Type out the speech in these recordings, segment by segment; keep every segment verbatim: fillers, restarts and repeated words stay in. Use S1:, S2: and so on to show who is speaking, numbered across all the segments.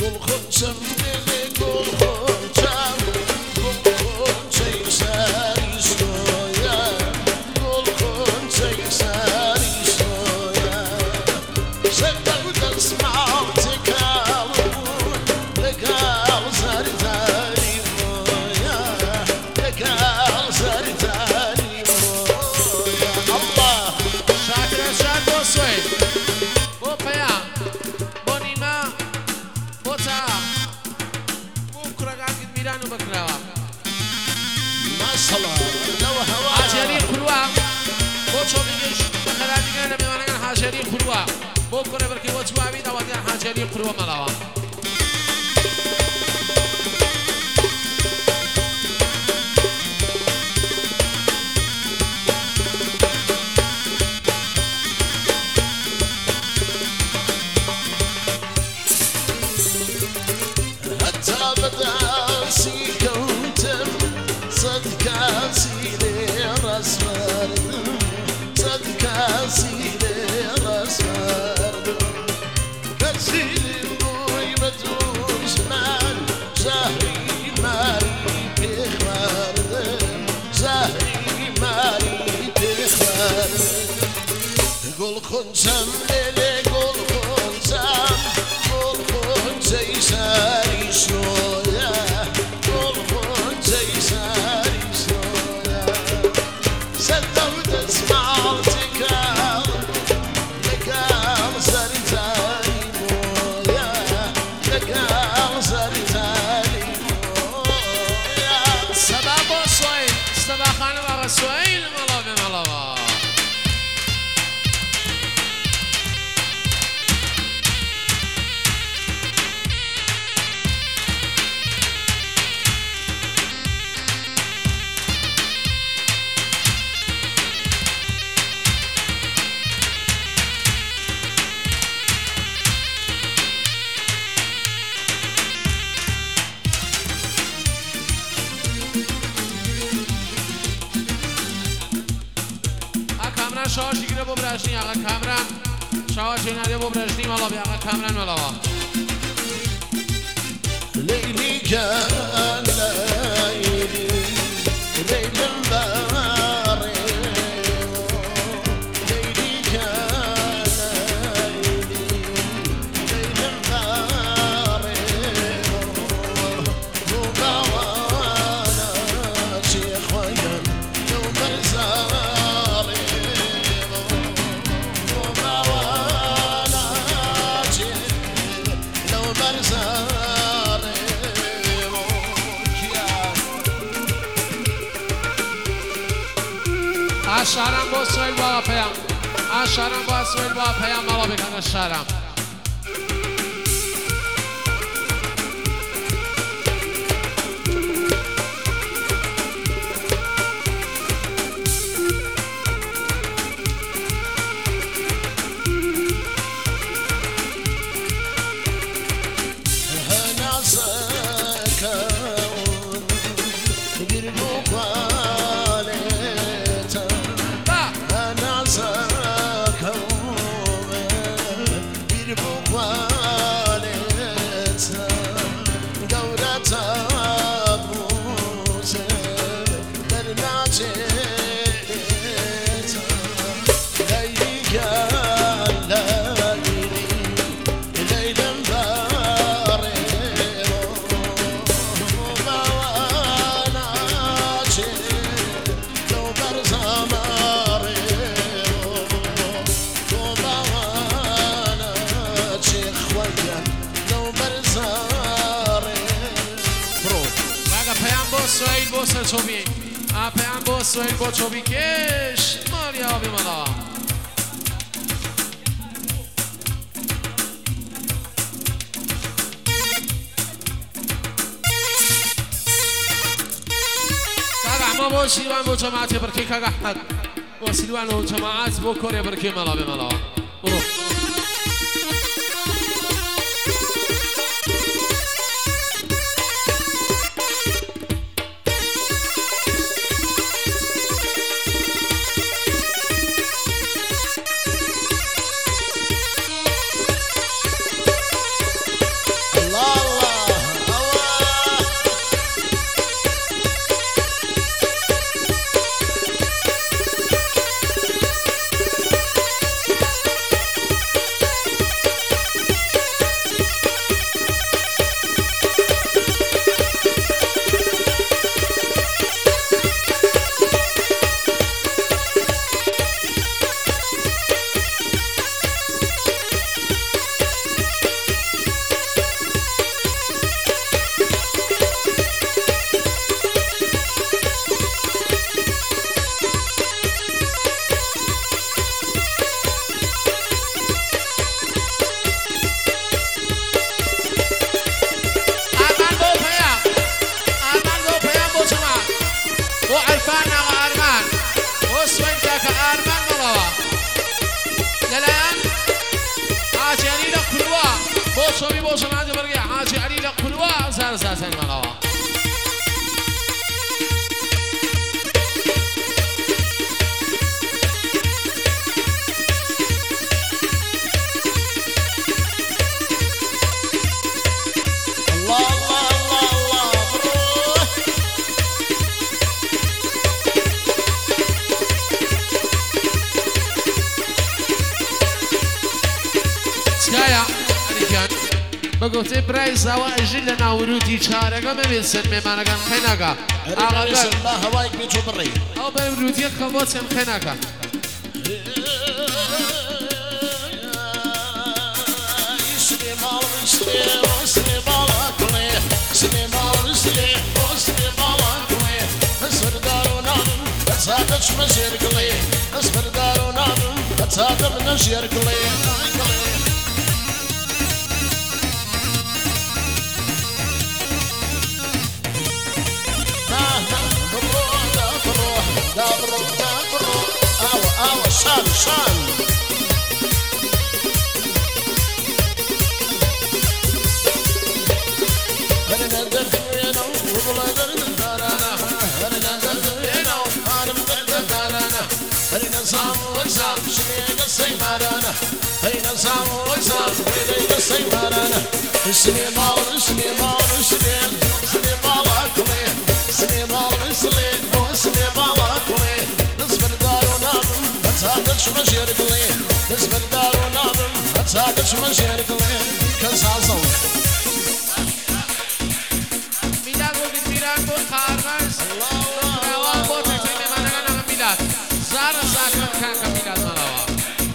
S1: گل خونچم دل گل خونچم گل خونچه سری سویم گل خونچه سری سویم سبب دستمال تکالون تکال سری تری مویم تکال سری تری مویم الله
S2: شاکر شاد بوسوی بو پیام بو نیما بو تا بو کرگان کد میران و بکراوا
S1: مثلا لو هوا
S2: حاجری خلوا بو چوبیش بخرادی کنه میوانگان حاجری خلوا بو کره برکی بو چوبی دوادی حاجری خلوا ملاوا
S1: بدعسي كوتم صدقاسي لي راس مردم صدقاسي لي راس مردم كسيلي بوي بدون زمان زهري ماري بيخ مردم زهري ماري بيخ مردم قول خنزم ليلي قول خنزم قول خنزي ساري سويا قول خنزي ساري سويا سدود اسمع تكال لكال ساري تاري مويا لكال ساري تاري مويا
S2: سبا بوسوی سبا خانم آقا سویل ملاوی ملاوا شاش گیره با برشنی آقا کامران شاش نده با برشنی مالا بی آقا کامران مالا
S1: لیلی کن لیلی لیلم باره لیلی کن لیلی لیلم باره تو باوانا چی خواهیم تو مرزاره
S2: شهرم با سویل با پیام شهرم با سویل با پیام مالا بکنه شهرم سویل با سرچوبی اپیام با سویل با چوبی کش ماریا بی مالا کاغا ما با شیروان با جماعت برکی کاغا حد با شیروان و جماعت با کره برکی مالا بی مالا برو
S1: Allah
S2: بوشوی بوشو مادی برگی حاجی علی لقلوا زار زاتن ملاوا بگوتی برای زوا اجل ناورودی چارگا می‌بینید میمانگان خنگا.
S1: آقای الله هوای بیچو بری.
S2: او به رودی خباتم خنگا.
S1: سلیمان سلیمان سلیمان کلی سلیمان سلیمان سلیمان کلی اسمر دارونان اتادش مشیر کلی اسمر دارونان اتادم نشیر کلی. دابرو دابرو آوا آوا شان شان هرنا دردنا وبلا دردنا هرنا دردنا أنا مدردنا هرنا صام وصام شنيق السيمارنا هرنا صام وصام شنيق السيمارنا اسمي مال اسمي مال اسمي اسمي مال أكلي اسمي مال اسمي اسمي مال هاتش مشير قلي نسبة دار ونادم هاتش مشير قلي كان سازو
S2: ميلاد وقت ميلاد بود خارناس روان بود تیمی من نگم ميلاد زار زاکم کان کم ميلاد ملاوا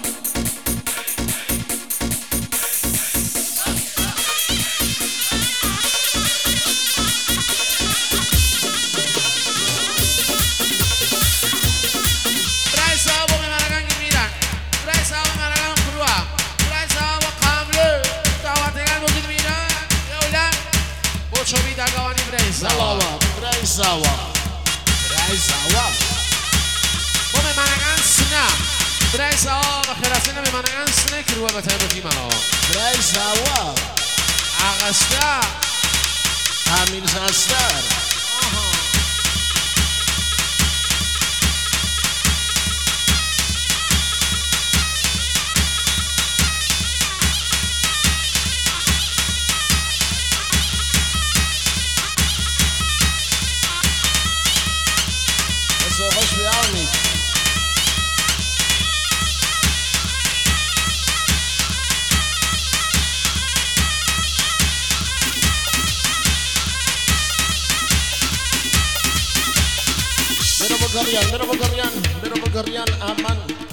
S2: شوی داغوانی برای زوا
S1: برای زوا برای زوا
S2: با میمانگان سنا برای زوا و خراسان میمانگان سنا کروا بتایم تیم آوا
S1: برای زوا
S2: آغستا
S1: امیر زاستر خوش بیاونید برو بگریان برو بگریان برو بگریان امان